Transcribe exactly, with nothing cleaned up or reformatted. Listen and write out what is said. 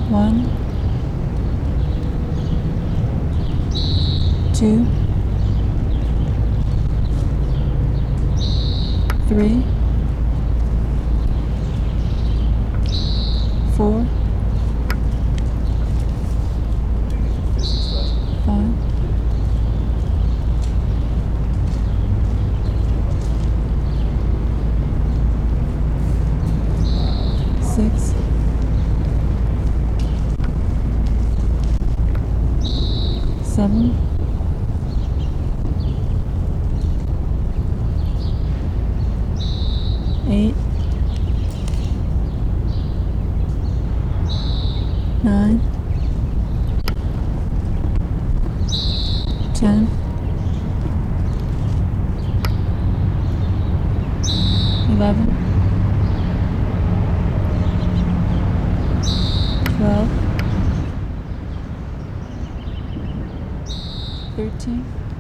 One, two, three, four, five, six, seven, eight, nine, ten, eleven, twelve, thirteen,